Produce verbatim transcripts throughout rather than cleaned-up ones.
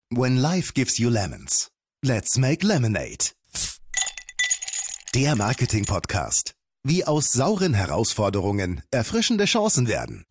When life gives you lemons, let's make lemonade. Der Marketing-Podcast. Wie aus sauren Herausforderungen erfrischende Chancen werden.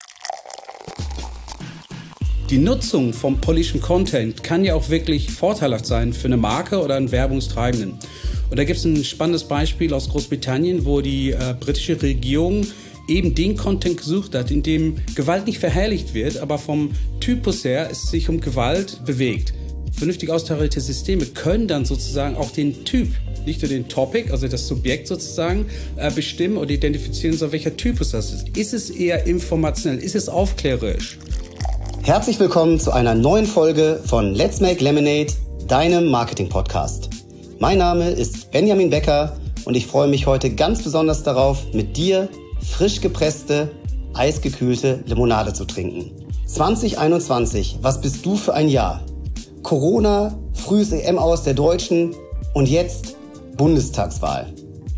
Die Nutzung vom politischen Content kann ja auch wirklich vorteilhaft sein für eine Marke oder einen Werbungstreibenden. Und da gibt es ein spannendes Beispiel aus Großbritannien, wo die äh, britische Regierung eben den Content gesucht hat, in dem Gewalt nicht verherrlicht wird, aber vom Typus her es sich um Gewalt bewegt. Vernünftig austarierte Systeme können dann sozusagen auch den Typ, nicht nur den Topic, also das Subjekt sozusagen, äh, bestimmen oder identifizieren, so welcher Typus das ist. Ist es eher informationell? Ist es aufklärerisch? Herzlich willkommen zu einer neuen Folge von Let's Make Lemonade, deinem Marketing-Podcast. Mein Name ist Benjamin Becker und ich freue mich heute ganz besonders darauf, mit dir frisch gepresste, eisgekühlte Limonade zu trinken. zwanzig einundzwanzig, was bist du für ein Jahr? Corona, frühes E M-Aus der Deutschen und jetzt Bundestagswahl.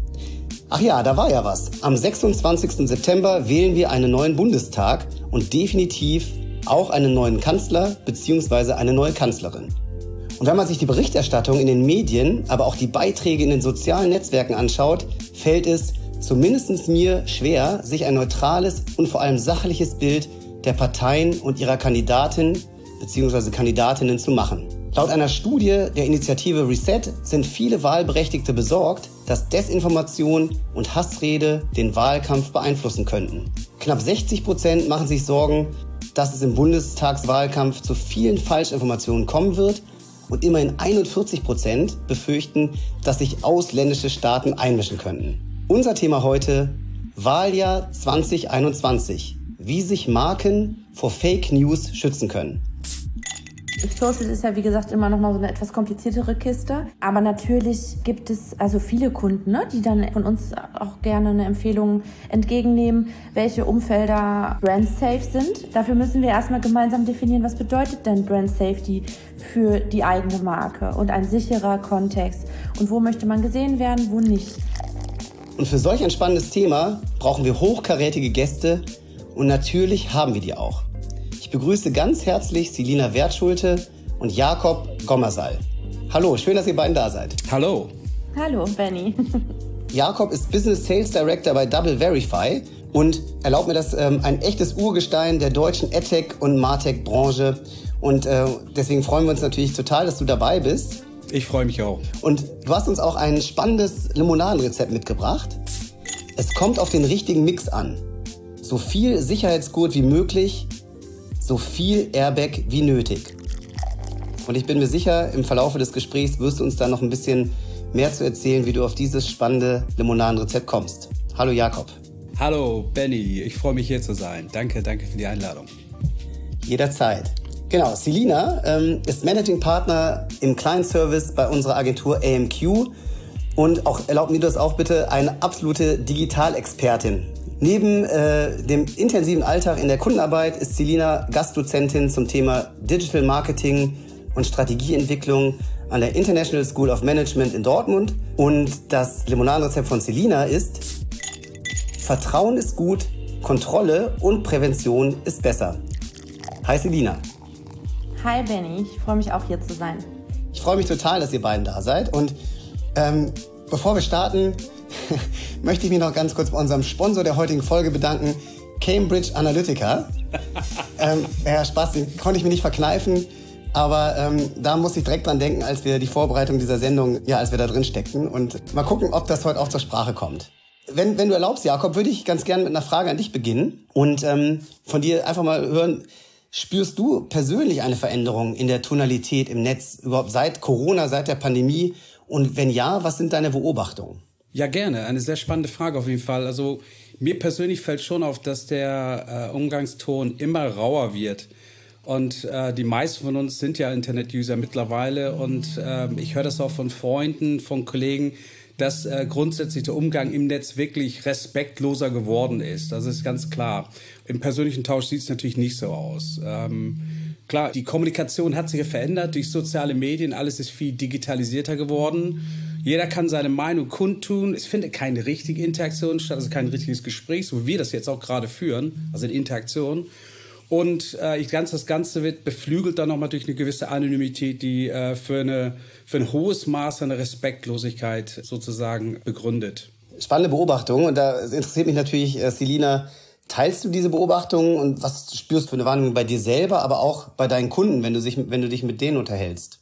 Ach ja, da war ja was. Am sechsundzwanzigsten September wählen wir einen neuen Bundestag und definitiv auch einen neuen Kanzler bzw. eine neue Kanzlerin. Und wenn man sich die Berichterstattung in den Medien, aber auch die Beiträge in den sozialen Netzwerken anschaut, fällt es zumindest mir schwer, sich ein neutrales und vor allem sachliches Bild der Parteien und ihrer Kandidaten bzw. Kandidatinnen zu machen. Laut einer Studie der Initiative Reset sind viele Wahlberechtigte besorgt, dass Desinformation und Hassrede den Wahlkampf beeinflussen könnten. Knapp sechzig Prozent machen sich Sorgen, dass es im Bundestagswahlkampf zu vielen Falschinformationen kommen wird und immerhin einundvierzig Prozent befürchten, dass sich ausländische Staaten einmischen könnten. Unser Thema heute: Wahljahr zwanzig einundzwanzig. Wie sich Marken vor Fake News schützen können. Social ist ja, wie gesagt, immer noch mal so eine etwas kompliziertere Kiste. Aber natürlich gibt es also viele Kunden, ne, die dann von uns auch gerne eine Empfehlung entgegennehmen, welche Umfelder brand safe sind. Dafür müssen wir erstmal gemeinsam definieren, was bedeutet denn Brand Safety für die eigene Marke und ein sicherer Kontext. Und wo möchte man gesehen werden, wo nicht. Und für solch ein spannendes Thema brauchen wir hochkarätige Gäste und natürlich haben wir die auch. Ich begrüße ganz herzlich Selina Wertschulte und Jakob Gommersall. Hallo, schön, dass ihr beiden da seid. Hallo. Hallo, Benny. Jakob ist Business Sales Director bei Double Verify und erlaubt mir das, ähm, ein echtes Urgestein der deutschen AdTech- und MarTech-Branche. Und äh, deswegen freuen wir uns natürlich total, dass du dabei bist. Ich freue mich auch. Und du hast uns auch ein spannendes Limonadenrezept mitgebracht. Es kommt auf den richtigen Mix an. So viel Sicherheitsgurt wie möglich, so viel Airbag wie nötig. Und ich bin mir sicher, im Verlauf des Gesprächs wirst du uns da noch ein bisschen mehr zu erzählen, wie du auf dieses spannende Limonadenrezept kommst. Hallo Jakob. Hallo Benny, ich freue mich hier zu sein. Danke, danke für die Einladung. Jederzeit. Genau, Selina ähm, ist Managing Partner im Client Service bei unserer Agentur A M Q und auch, erlaub mir das auch bitte, eine absolute Digitalexpertin. Neben äh, dem intensiven Alltag in der Kundenarbeit ist Selina Gastdozentin zum Thema Digital Marketing und Strategieentwicklung an der International School of Management in Dortmund. Und das Limonadenrezept von Selina ist: Vertrauen ist gut, Kontrolle und Prävention ist besser. Hi Selina. Hi Benny, ich freue mich auch hier zu sein. Ich freue mich total, dass ihr beiden da seid. Und ähm, bevor wir starten, möchte ich mich noch ganz kurz bei unserem Sponsor der heutigen Folge bedanken, Cambridge Analytica. ähm, ja, Spaß, den konnte ich mir nicht verkneifen, aber ähm, da musste ich direkt dran denken, als wir die Vorbereitung dieser Sendung, ja, als wir da drin steckten. Und mal gucken, ob das heute auch zur Sprache kommt. Wenn, wenn du erlaubst, Jakob, würde ich ganz gerne mit einer Frage an dich beginnen und ähm, von dir einfach mal hören: Spürst du persönlich eine Veränderung in der Tonalität im Netz, überhaupt seit Corona, seit der Pandemie? Und wenn ja, was sind deine Beobachtungen? Ja, gerne. Eine sehr spannende Frage auf jeden Fall. Also mir persönlich fällt schon auf, dass der äh, Umgangston immer rauer wird. Und äh, die meisten von uns sind ja Internet-User mittlerweile. Und äh, ich höre das auch von Freunden, von Kollegen, dass äh, grundsätzlich der Umgang im Netz wirklich respektloser geworden ist. Das ist ganz klar. Im persönlichen Tausch sieht es natürlich nicht so aus. Ähm, klar, die Kommunikation hat sich ja verändert durch soziale Medien. Alles ist viel digitalisierter geworden. Jeder kann seine Meinung kundtun. Es findet keine richtige Interaktion statt, also kein richtiges Gespräch, so wie wir das jetzt auch gerade führen, also in Interaktion. Und äh, ich ganz, das Ganze wird beflügelt dann nochmal durch eine gewisse Anonymität, die äh, für, eine, für ein hohes Maß an Respektlosigkeit sozusagen begründet. Spannende Beobachtung. Und da interessiert mich natürlich, äh, Selina, teilst du diese Beobachtungen und was spürst du für eine Wahrnehmung bei dir selber, aber auch bei deinen Kunden, wenn du, sich, wenn du dich mit denen unterhältst?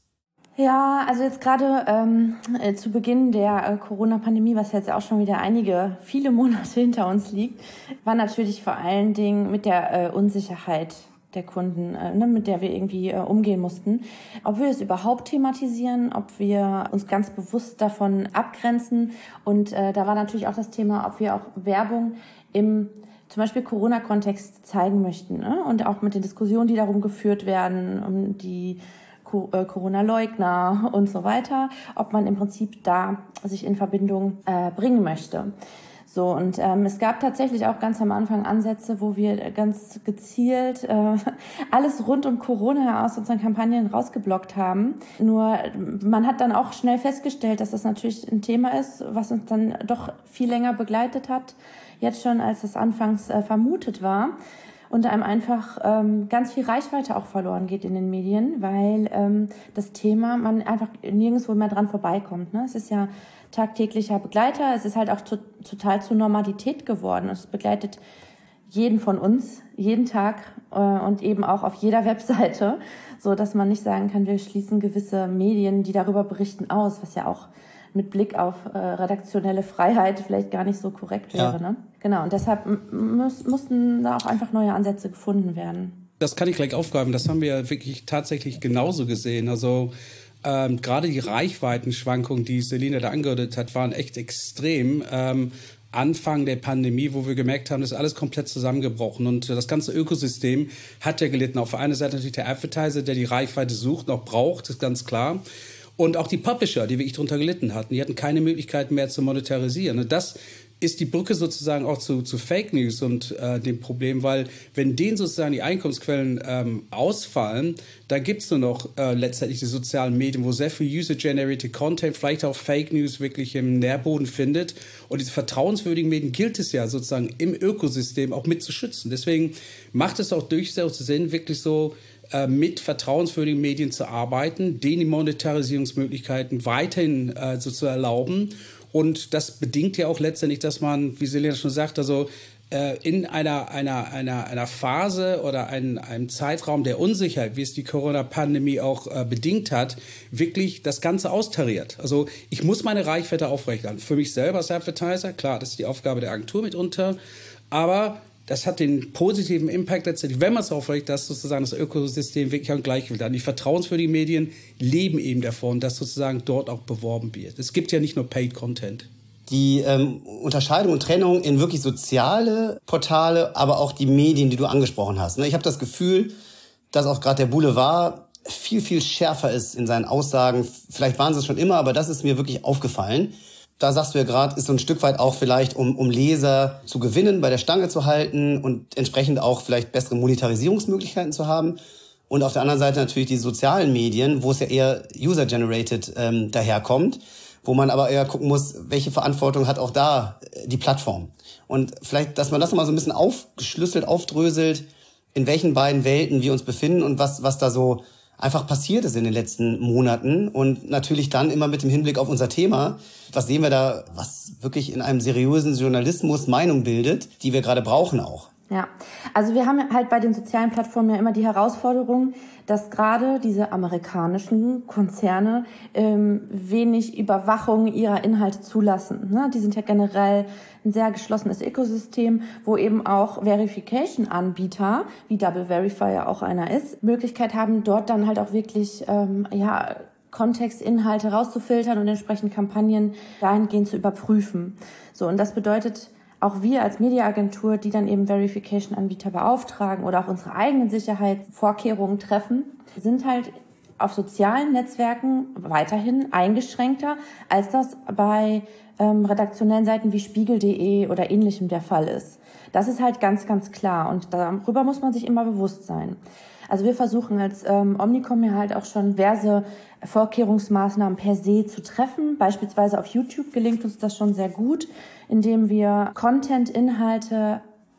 Ja, also jetzt gerade ähm, äh, zu Beginn der äh, Corona-Pandemie, was jetzt auch schon wieder einige, viele Monate hinter uns liegt, war natürlich vor allen Dingen mit der äh, Unsicherheit der Kunden, äh, ne, mit der wir irgendwie äh, umgehen mussten. Ob wir es überhaupt thematisieren, ob wir uns ganz bewusst davon abgrenzen. Und äh, da war natürlich auch das Thema, ob wir auch Werbung im zum Beispiel Corona-Kontext zeigen möchten, ne? Und auch mit den Diskussionen, die darum geführt werden, um die Corona-Leugner und so weiter, ob man im Prinzip da sich in Verbindung äh, bringen möchte. So, und ähm, es gab tatsächlich auch ganz am Anfang Ansätze, wo wir ganz gezielt äh, alles rund um Corona aus unseren Kampagnen rausgeblockt haben. Nur man hat dann auch schnell festgestellt, dass das natürlich ein Thema ist, was uns dann doch viel länger begleitet hat, jetzt schon als es anfangs äh, vermutet war. Und einem einfach ähm, ganz viel Reichweite auch verloren geht in den Medien, weil ähm, das Thema, man einfach nirgendwo mehr dran vorbeikommt. Ne? Es ist ja tagtäglicher Begleiter, es ist halt auch to- total zur Normalität geworden. Es begleitet jeden von uns, jeden Tag äh, und eben auch auf jeder Webseite, so dass man nicht sagen kann, wir schließen gewisse Medien, die darüber berichten, aus, was ja auch mit Blick auf äh, redaktionelle Freiheit vielleicht gar nicht so korrekt wäre. Ja. Ne? Genau, und deshalb muss, mussten da auch einfach neue Ansätze gefunden werden. Das kann ich gleich aufgreifen. Das haben wir wirklich tatsächlich genauso gesehen. Also ähm, gerade die Reichweitenschwankungen, die Selina da angedeutet hat, waren echt extrem. Ähm, Anfang der Pandemie, wo wir gemerkt haben, das ist alles komplett zusammengebrochen und das ganze Ökosystem hat ja gelitten. Auf der einen Seite natürlich der Advertiser, der die Reichweite sucht, noch braucht, ist ganz klar. Und auch die Publisher, die wirklich darunter gelitten hatten, die hatten keine Möglichkeit mehr zu monetarisieren. Und das ist die Brücke sozusagen auch zu, zu Fake News und äh, dem Problem, weil wenn denen sozusagen die Einkommensquellen ähm, ausfallen, dann gibt's nur noch äh, letztendlich die sozialen Medien, wo sehr viel User-Generated Content, vielleicht auch Fake News wirklich im Nährboden findet. Und diese vertrauenswürdigen Medien gilt es ja sozusagen im Ökosystem auch mit zu schützen. Deswegen macht es auch durchaus Sinn, wirklich so mit vertrauenswürdigen Medien zu arbeiten, denen die Monetarisierungsmöglichkeiten weiterhin äh, so zu erlauben. Und das bedingt ja auch letztendlich, dass man, wie Selina schon sagt, also äh, in einer, einer, einer, einer Phase oder ein, einem Zeitraum der Unsicherheit, wie es die Corona-Pandemie auch äh, bedingt hat, wirklich das Ganze austariert. Also ich muss meine Reichweite aufrechterhalten. Für mich selber als Advertiser, klar, das ist die Aufgabe der Agentur mitunter, aber das hat den positiven Impact letztendlich, wenn man es aufregt, dass sozusagen das Ökosystem wirklich ein Gleichgewicht hat. Die vertrauenswürdigen Medien leben eben davon, dass sozusagen dort auch beworben wird. Es gibt ja nicht nur Paid Content. Die ähm, Unterscheidung und Trennung in wirklich soziale Portale, aber auch die Medien, die du angesprochen hast. Ich habe das Gefühl, dass auch gerade der Boulevard viel, viel schärfer ist in seinen Aussagen. Vielleicht waren sie es schon immer, aber das ist mir wirklich aufgefallen. Da sagst du ja gerade, ist so ein Stück weit auch vielleicht, um, um Leser zu gewinnen, bei der Stange zu halten und entsprechend auch vielleicht bessere Monetarisierungsmöglichkeiten zu haben. Und auf der anderen Seite natürlich die sozialen Medien, wo es ja eher user-generated ähm, daherkommt, wo man aber eher gucken muss, welche Verantwortung hat auch da die Plattform. Und vielleicht, dass man das mal so ein bisschen aufgeschlüsselt, aufdröselt, in welchen beiden Welten wir uns befinden und was, was da so einfach passiert ist in den letzten Monaten und natürlich dann immer mit dem Hinblick auf unser Thema. Was sehen wir da, was wirklich in einem seriösen Journalismus Meinung bildet, die wir gerade brauchen auch? Ja, also wir haben halt bei den sozialen Plattformen ja immer die Herausforderung, dass gerade diese amerikanischen Konzerne ähm, wenig Überwachung ihrer Inhalte zulassen. Ne? Die sind ja generell ein sehr geschlossenes Ökosystem, wo eben auch Verification-Anbieter, wie Double Verify ja auch einer ist, Möglichkeit haben, dort dann halt auch wirklich ähm, ja Kontextinhalte rauszufiltern und entsprechend Kampagnen dahingehend zu überprüfen. So, und das bedeutet, auch wir als Mediaagentur, die dann eben Verification-Anbieter beauftragen oder auch unsere eigenen Sicherheitsvorkehrungen treffen, sind halt auf sozialen Netzwerken weiterhin eingeschränkter, als das bei ähm, redaktionellen Seiten wie Spiegel punkt de oder ähnlichem der Fall ist. Das ist halt ganz, ganz klar und darüber muss man sich immer bewusst sein. Also wir versuchen als ähm, Omnicom ja halt auch schon diverse Vorkehrungsmaßnahmen per se zu treffen. Beispielsweise auf YouTube gelingt uns das schon sehr gut, indem wir Content-Inhalte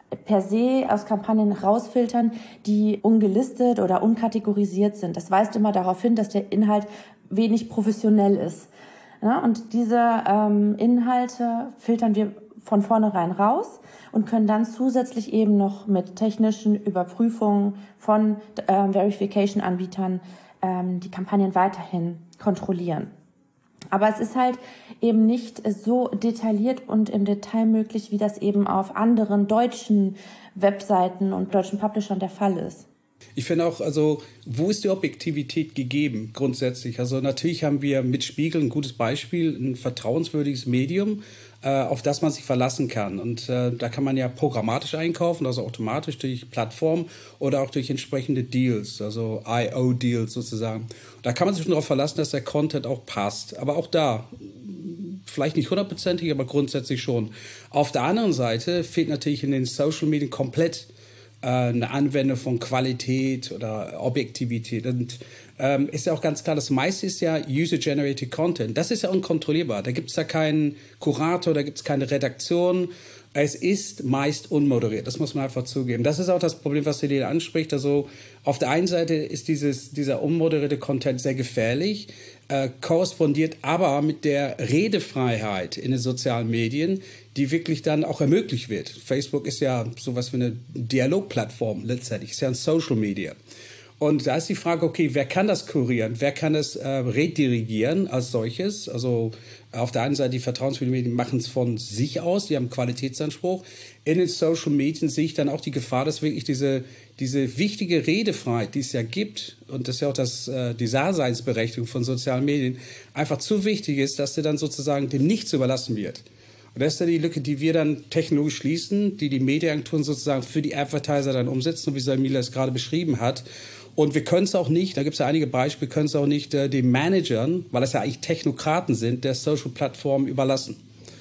per se aus Kampagnen rausfiltern, die ungelistet oder unkategorisiert sind. Das weist immer darauf hin, dass der Inhalt wenig professionell ist. Ja, und diese ähm, Inhalte filtern wir von vornherein raus und können dann zusätzlich eben noch mit technischen Überprüfungen von äh, Verification-Anbietern ähm, die Kampagnen weiterhin kontrollieren. Aber es ist halt eben nicht so detailliert und im Detail möglich, wie das eben auf anderen deutschen Webseiten und deutschen Publishern der Fall ist. Ich finde auch, also wo ist die Objektivität gegeben grundsätzlich? Also natürlich haben wir mit Spiegel ein gutes Beispiel, ein vertrauenswürdiges Medium, äh, auf das man sich verlassen kann. Und äh, da kann man ja programmatisch einkaufen, also automatisch durch Plattformen oder auch durch entsprechende Deals, also I O-Deals sozusagen. Da kann man sich schon darauf verlassen, dass der Content auch passt. Aber auch da, vielleicht nicht hundertprozentig, aber grundsätzlich schon. Auf der anderen Seite fehlt natürlich in den Social Medien komplett eine Anwendung von Qualität oder Objektivität. Und ähm, ist ja auch ganz klar, das meiste ist ja User-Generated Content. Das ist ja unkontrollierbar. Da gibt es ja keinen Kurator, da gibt es keine Redaktion. Es ist meist unmoderiert, das muss man einfach zugeben. Das ist auch das Problem, was Helene anspricht. Also auf der einen Seite ist dieses, dieser unmoderierte Content sehr gefährlich, äh, korrespondiert aber mit der Redefreiheit in den sozialen Medien, die wirklich dann auch ermöglicht wird. Facebook ist ja sowas wie eine Dialogplattform letztendlich, ist ja ein Social Media. Und da ist die Frage, okay, wer kann das kurieren? Wer kann das äh, redirigieren als solches? Also auf der einen Seite, die vertrauenswürdigen Medien machen es von sich aus, die haben einen Qualitätsanspruch. In den Social Medien sehe ich dann auch die Gefahr, dass wirklich diese, diese wichtige Redefreiheit, die es ja gibt, und das ist ja auch das, äh, die Daseinsberechtigung von sozialen Medien, einfach zu wichtig ist, dass sie dann sozusagen dem Nichts überlassen wird. Und das ist ja die Lücke, die wir dann technologisch schließen, die die Medienagenturen sozusagen für die Advertiser dann umsetzen, wie Samila es gerade beschrieben hat. Und wir können es auch nicht, da gibt es ja einige Beispiele, wir können es auch nicht äh, den Managern, weil das ja eigentlich Technokraten sind, der Social-Plattformen überlassen.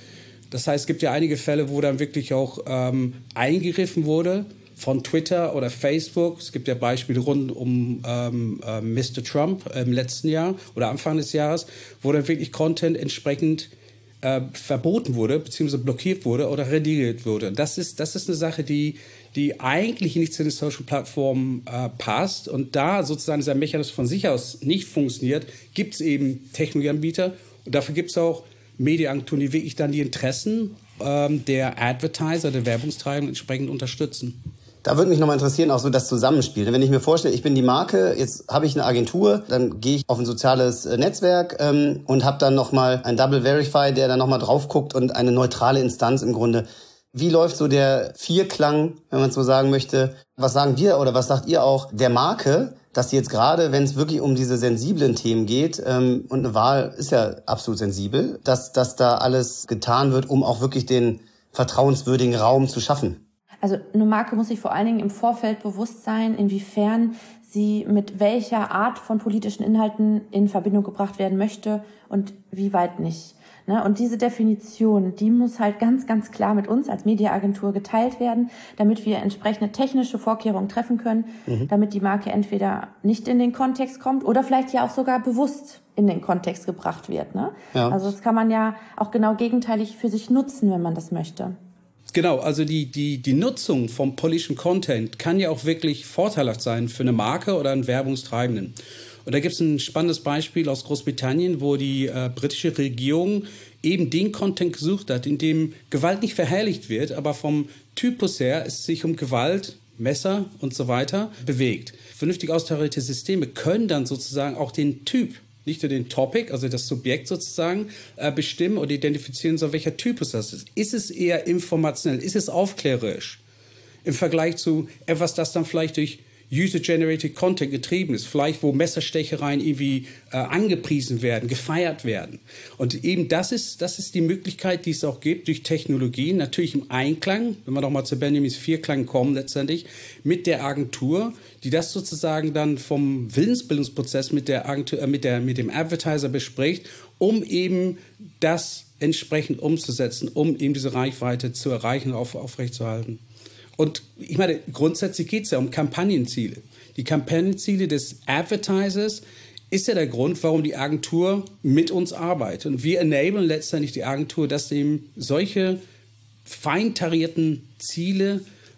Das heißt, es gibt ja einige Fälle, wo dann wirklich auch ähm, eingegriffen wurde von Twitter oder Facebook. Es gibt ja Beispiele rund um ähm, äh, Mister Trump im letzten Jahr oder Anfang des Jahres, wo dann wirklich Content entsprechend äh, verboten wurde, beziehungsweise blockiert wurde oder rediriert wurde. Das ist, das ist eine Sache, die, die eigentlich nicht zu den Social-Plattformen äh, passt. Und da sozusagen dieser Mechanismus von sich aus nicht funktioniert, gibt es eben Technologieanbieter. Und dafür gibt es auch Medienagenturen, die wirklich dann die Interessen ähm, der Advertiser, der Werbungstreibenden entsprechend unterstützen. Da würde mich nochmal interessieren, auch so das Zusammenspiel. Wenn ich mir vorstelle, ich bin die Marke, jetzt habe ich eine Agentur, dann gehe ich auf ein soziales Netzwerk ähm, und habe dann nochmal ein Double Verify, der dann nochmal drauf guckt und eine neutrale Instanz im Grunde. Wie läuft so der Vierklang, wenn man so sagen möchte? Was sagen wir oder was sagt ihr auch der Marke, dass sie jetzt gerade, wenn es wirklich um diese sensiblen Themen geht, ähm, und eine Wahl ist ja absolut sensibel, dass, dass da alles getan wird, um auch wirklich den vertrauenswürdigen Raum zu schaffen? Also eine Marke muss sich vor allen Dingen im Vorfeld bewusst sein, inwiefern sie mit welcher Art von politischen Inhalten in Verbindung gebracht werden möchte und wie weit nicht. Und diese Definition, die muss halt ganz, ganz klar mit uns als Mediaagentur geteilt werden, damit wir entsprechende technische Vorkehrungen treffen können, mhm. damit die Marke entweder nicht in den Kontext kommt oder vielleicht ja auch sogar bewusst in den Kontext gebracht wird. Ne? Ja. Also das kann man ja auch genau gegenteilig für sich nutzen, wenn man das möchte. Genau, also die, die, die Nutzung vom politischen Content kann ja auch wirklich vorteilhaft sein für eine Marke oder einen Werbungstreibenden. Und da gibt es ein spannendes Beispiel aus Großbritannien, wo die äh, britische Regierung eben den Content gesucht hat, in dem Gewalt nicht verherrlicht wird, aber vom Typus her es sich um Gewalt, Messer und so weiter bewegt. Vernünftig austarierte Systeme können dann sozusagen auch den Typ, nicht nur den Topic, also das Subjekt sozusagen, äh, bestimmen oder identifizieren, so welcher Typus das ist. Ist es eher informationell, ist es aufklärerisch im Vergleich zu etwas, das dann vielleicht durch User-Generated Content getrieben ist, vielleicht wo Messerstechereien irgendwie äh, angepriesen werden, gefeiert werden. Und eben das ist, das ist die Möglichkeit, die es auch gibt durch Technologien, natürlich im Einklang, wenn wir doch mal zu Benjamins Vierklang kommen letztendlich, mit der Agentur, die das sozusagen dann vom Willensbildungsprozess mit der Agentur, äh, mit der, mit dem Advertiser bespricht, um eben das entsprechend umzusetzen, um eben diese Reichweite zu erreichen, auf, aufrechtzuerhalten. Und ich meine, grundsätzlich geht es ja um Kampagnenziele. Die Kampagnenziele des Advertisers ist ja der Grund, warum die Agentur mit uns arbeitet. Und wir enablen letztendlich die Agentur, dass eben solche feintarierten Ziele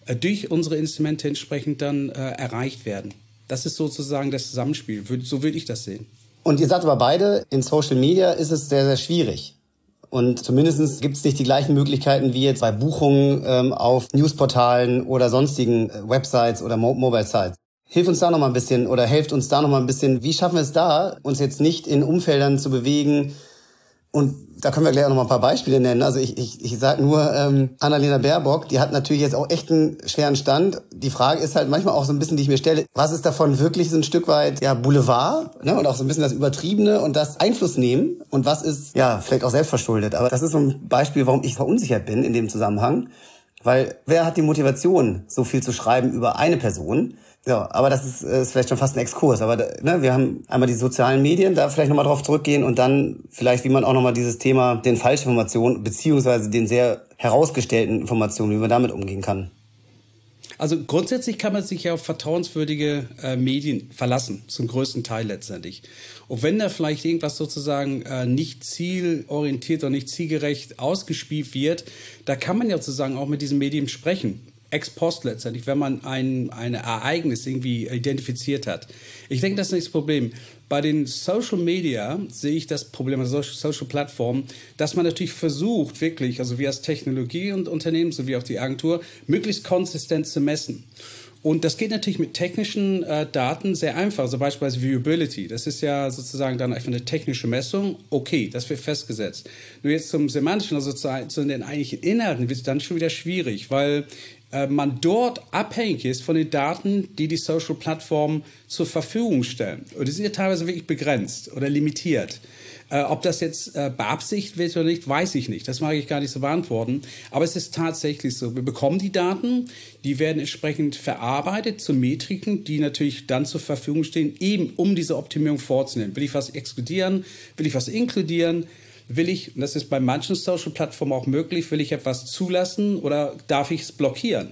äh, durch unsere Instrumente entsprechend dann äh, erreicht werden. Das ist sozusagen das Zusammenspiel. So würde ich das sehen. Und ihr sagt aber beide, in Social Media ist es sehr, sehr schwierig. Und zumindest gibt es nicht die gleichen Möglichkeiten wie jetzt bei Buchungen ähm, auf Newsportalen oder sonstigen äh, Websites oder Mo- Mobile-Sites. Hilf uns da noch mal ein bisschen oder helft uns da noch mal ein bisschen. Wie schaffen wir es da, uns jetzt nicht in Umfeldern zu bewegen? Und da können wir gleich auch noch mal ein paar Beispiele nennen. Also ich, ich, ich sage nur, ähm, Annalena Baerbock, die hat natürlich jetzt auch echt einen schweren Stand. Die Frage ist halt manchmal auch so ein bisschen, die ich mir stelle, was ist davon wirklich so ein Stück weit ja Boulevard, ne? Und auch so ein bisschen das Übertriebene und das Einfluss nehmen und was ist ja vielleicht auch selbstverschuldet. Aber das ist so ein Beispiel, warum ich verunsichert bin in dem Zusammenhang. Weil wer hat die Motivation, so viel zu schreiben über eine Person? Ja, aber das ist, ist vielleicht schon fast ein Exkurs. Aber ne, wir haben einmal die sozialen Medien, da vielleicht nochmal drauf zurückgehen und dann vielleicht, wie man auch nochmal dieses Thema den Falschinformationen beziehungsweise den sehr herausgestellten Informationen, wie man damit umgehen kann. Also grundsätzlich kann man sich ja auf vertrauenswürdige äh, Medien verlassen, zum größten Teil letztendlich. Und wenn da vielleicht irgendwas sozusagen äh, nicht zielorientiert oder nicht zielgerecht ausgespielt wird, da kann man ja sozusagen auch mit diesen Medien sprechen. Ex post letztendlich, wenn man ein, ein Ereignis irgendwie identifiziert hat. Ich denke, das ist nicht das Problem. Bei den Social Media sehe ich das Problem, also Social Plattformen, dass man natürlich versucht, wirklich, also wir als Technologie und Unternehmen sowie auch die Agentur, möglichst konsistent zu messen. Und das geht natürlich mit technischen äh, Daten sehr einfach, also beispielsweise Viewability. Das ist ja sozusagen dann einfach eine technische Messung. Okay, das wird festgesetzt. Nur jetzt zum Semantischen, also zu, zu den eigentlichen Inhalten, wird es dann schon wieder schwierig, weil äh, man dort abhängig ist von den Daten, die die Social-Plattformen zur Verfügung stellen. Und die sind ja teilweise wirklich begrenzt oder limitiert. Äh, ob das jetzt äh, beabsichtigt wird oder nicht, weiß ich nicht. Das mag ich gar nicht so beantworten. Aber es ist tatsächlich so. Wir bekommen die Daten, die werden entsprechend verarbeitet zu Metriken, die natürlich dann zur Verfügung stehen, eben um diese Optimierung vorzunehmen. Will ich was exkludieren? Will ich was inkludieren? Will ich, und das ist bei manchen Social-Plattformen auch möglich, will ich etwas zulassen oder darf ich es blockieren?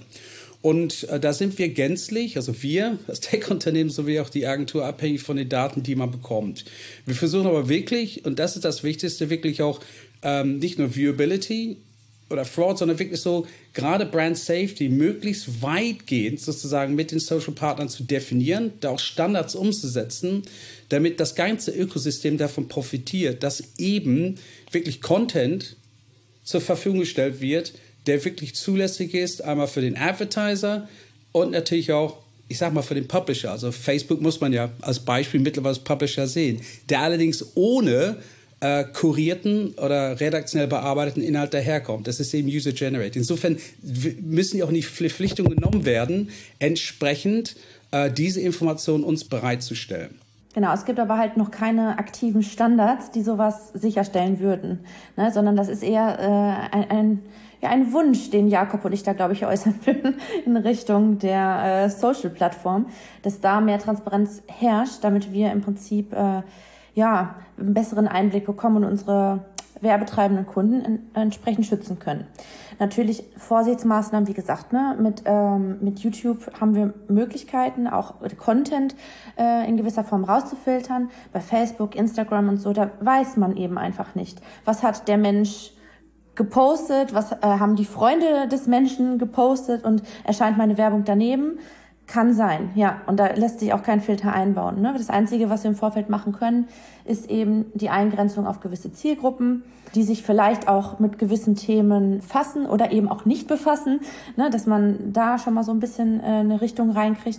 Und äh, da sind wir gänzlich, also wir, das Tech-Unternehmen sowie auch die Agentur, abhängig von den Daten, die man bekommt. Wir versuchen aber wirklich, und das ist das Wichtigste, wirklich auch ähm, nicht nur Viewability oder Fraud, sondern wirklich so gerade Brand Safety möglichst weitgehend sozusagen mit den Social-Partnern zu definieren, da auch Standards umzusetzen, damit das ganze Ökosystem davon profitiert, dass eben wirklich Content zur Verfügung gestellt wird, der wirklich zulässig ist, einmal für den Advertiser und natürlich auch, ich sag mal, für den Publisher. Also Facebook muss man ja als Beispiel mittlerweile als Publisher sehen, der allerdings ohne äh, kurierten oder redaktionell bearbeiteten Inhalt daherkommt. Das ist eben User-Generated. Insofern müssen ja auch nicht Verpflichtungen genommen werden, entsprechend äh, diese Informationen uns bereitzustellen. Genau, es gibt aber halt noch keine aktiven Standards, die sowas sicherstellen würden, ne? Sondern das ist eher äh, ein, ein, ja, ein Wunsch, den Jakob und ich da, glaube ich, äußern würden in Richtung der äh, Social-Plattform, dass da mehr Transparenz herrscht, damit wir im Prinzip äh, ja einen besseren Einblick bekommen und unsere werbetreibenden Kunden in, entsprechend schützen können. Natürlich Vorsichtsmaßnahmen, wie gesagt, ne, mit ähm, mit YouTube haben wir Möglichkeiten, auch Content äh, in gewisser Form rauszufiltern. Bei Facebook, Instagram und so, da weiß man eben einfach nicht, was hat der Mensch gepostet, was äh, haben die Freunde des Menschen gepostet und erscheint meine Werbung daneben. Kann sein, ja. Und da lässt sich auch kein Filter einbauen, ne? Das Einzige, was wir im Vorfeld machen können, ist eben die Eingrenzung auf gewisse Zielgruppen, die sich vielleicht auch mit gewissen Themen fassen oder eben auch nicht befassen, ne? Dass man da schon mal so ein bisschen äh, eine Richtung reinkriegt.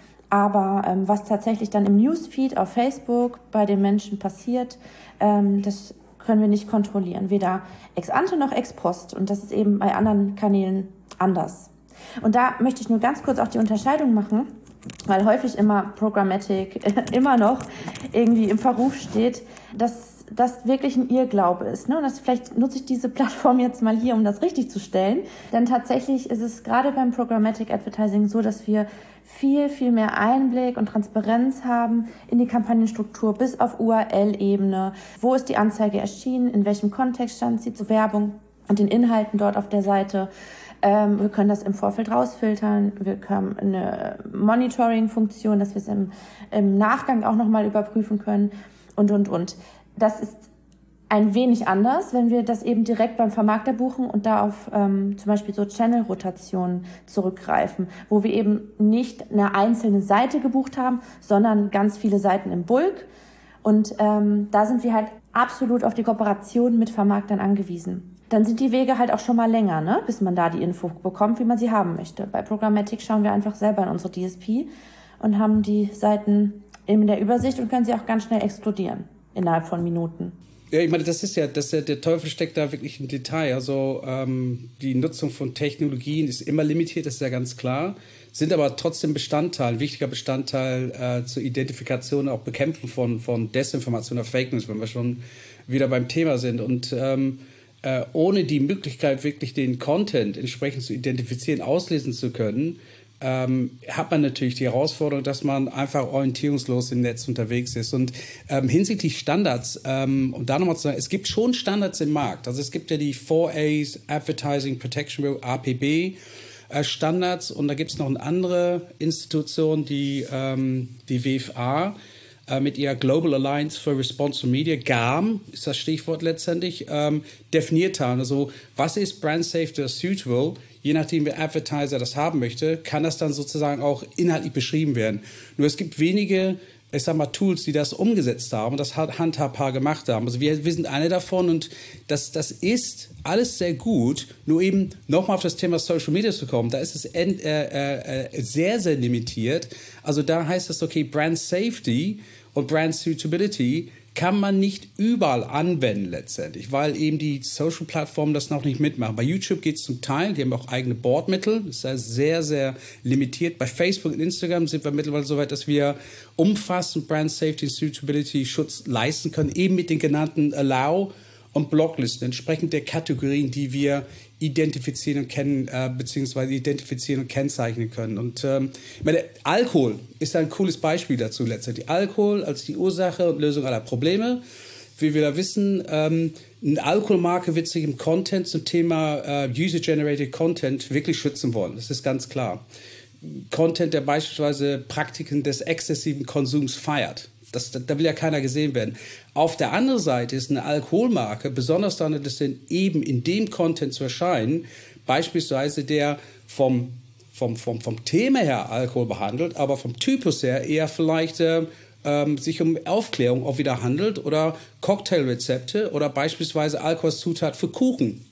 Aber ähm, was tatsächlich dann im Newsfeed auf Facebook bei den Menschen passiert, ähm, das können wir nicht kontrollieren. Weder ex ante noch ex post. Und das ist eben bei anderen Kanälen anders. Und da möchte ich nur ganz kurz auch die Unterscheidung machen, weil häufig immer Programmatic immer noch irgendwie im Verruf steht, dass das wirklich ein Irrglaube ist. Ne? Und das, vielleicht nutze ich diese Plattform jetzt mal hier, um das richtig zu stellen. Denn tatsächlich ist es gerade beim Programmatic Advertising so, dass wir viel, viel mehr Einblick und Transparenz haben in die Kampagnenstruktur bis auf U R L-Ebene. Wo ist die Anzeige erschienen? In welchem Kontext stand sie zur Werbung und den Inhalten dort auf der Seite? Ähm, wir können das im Vorfeld rausfiltern. Wir haben eine Monitoring-Funktion, dass wir es im, im Nachgang auch nochmal überprüfen können und, und, und. Das ist ein wenig anders, wenn wir das eben direkt beim Vermarkter buchen und da auf ähm, zum Beispiel so Channel-Rotationen zurückgreifen, wo wir eben nicht eine einzelne Seite gebucht haben, sondern ganz viele Seiten im Bulk. Und ähm, da sind wir halt absolut auf die Kooperation mit Vermarktern angewiesen. Dann sind die Wege halt auch schon mal länger, ne, bis man da die Info bekommt, wie man sie haben möchte. Bei Programmatic schauen wir einfach selber in unsere D S P und haben die Seiten in der Übersicht und können sie auch ganz schnell explodieren innerhalb von Minuten. Ja, ich meine, das ist ja, das ist ja, der Teufel steckt da wirklich im Detail. Also ähm, die Nutzung von Technologien ist immer limitiert, das ist ja ganz klar, sind aber trotzdem Bestandteil, ein wichtiger Bestandteil äh, zur Identifikation, auch Bekämpfen von, von Desinformation oder Fake News, wenn wir schon wieder beim Thema sind. Und ähm, äh, ohne die Möglichkeit, wirklich den Content entsprechend zu identifizieren, auslesen zu können, Ähm, hat man natürlich die Herausforderung, dass man einfach orientierungslos im Netz unterwegs ist. Und ähm, hinsichtlich Standards, ähm, um da nochmal zu sagen, es gibt schon Standards im Markt. Also es gibt ja die vier A's, Advertising Protection Bureau, A P B, äh, Standards. Und da gibt es noch eine andere Institution, die, ähm, die W F A, äh, mit ihrer Global Alliance for Responsible Media, G A M, ist das Stichwort letztendlich, ähm, definiert haben. Also was ist Brand Safety or Suitable? Je nachdem, wer Advertiser das haben möchte, kann das dann sozusagen auch inhaltlich beschrieben werden. Nur es gibt wenige, ich sag mal, Tools, die das umgesetzt haben und das handhabbar gemacht haben. Also wir, wir sind eine davon und das, das ist alles sehr gut. Nur eben nochmal auf das Thema Social Media zu kommen, da ist es end, äh, äh, sehr, sehr limitiert. Also da heißt es, okay, Brand Safety und Brand Suitability kann man nicht überall anwenden letztendlich, weil eben die Social-Plattformen das noch nicht mitmachen. Bei YouTube geht es zum Teil, die haben auch eigene Bordmittel, das ist sehr, sehr limitiert. Bei Facebook und Instagram sind wir mittlerweile so weit, dass wir umfassend Brand Safety und Suitability Schutz leisten können, eben mit den genannten Allow- und Blocklisten, entsprechend der Kategorien, die wir identifizieren und kennen, äh, beziehungsweise identifizieren und kennzeichnen können. Und ähm, ich meine, Alkohol ist ein cooles Beispiel dazu letztendlich. Alkohol als die Ursache und Lösung aller Probleme. Wie wir da wissen, ähm, eine Alkoholmarke wird sich im Content zum Thema äh, User-Generated Content wirklich schützen wollen. Das ist ganz klar. Content, der beispielsweise Praktiken des exzessiven Konsums feiert. Das, da will ja keiner gesehen werden. Auf der anderen Seite ist eine Alkoholmarke besonders daran interessiert, eben in dem Content zu erscheinen, beispielsweise der vom, vom, vom, vom Thema her Alkohol behandelt, aber vom Typus her eher vielleicht äh, ähm, sich um Aufklärung auch wieder handelt oder Cocktailrezepte oder beispielsweise Alkohol als Zutat für Kuchen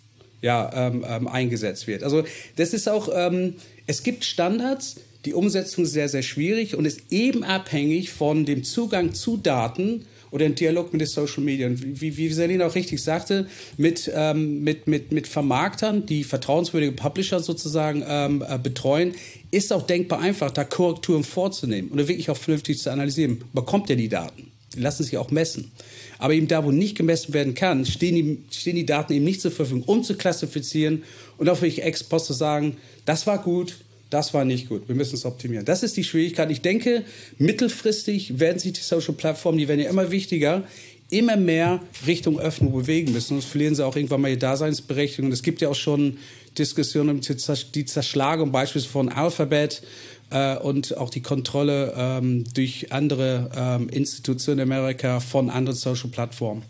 ja, ähm, ähm, eingesetzt wird. Also das ist auch, ähm, es gibt Standards, die Umsetzung ist sehr, sehr schwierig und ist eben abhängig von dem Zugang zu Daten oder dem Dialog mit den Social Media. Und wie, wie Selina auch richtig sagte, mit, ähm, mit, mit, mit Vermarktern, die vertrauenswürdige Publisher sozusagen ähm, äh, betreuen, ist auch denkbar einfach, da Korrekturen vorzunehmen oder wirklich auch vernünftig zu analysieren. Man bekommt ja die Daten. Die lassen sich auch messen. Aber eben da, wo nicht gemessen werden kann, stehen die, stehen die Daten eben nicht zur Verfügung, um zu klassifizieren und auch wirklich ex post zu sagen, das war gut, das war nicht gut, wir müssen es optimieren. Das ist die Schwierigkeit. Ich denke, mittelfristig werden sich die Social-Plattformen, die werden ja immer wichtiger, immer mehr Richtung Öffnung bewegen müssen. Sonst verlieren sie auch irgendwann mal ihre Daseinsberechtigung. Es gibt ja auch schon Diskussionen um die Zerschlagung beispielsweise von Alphabet äh, und auch die Kontrolle ähm, durch andere ähm, Institutionen in Amerika von anderen Social-Plattformen.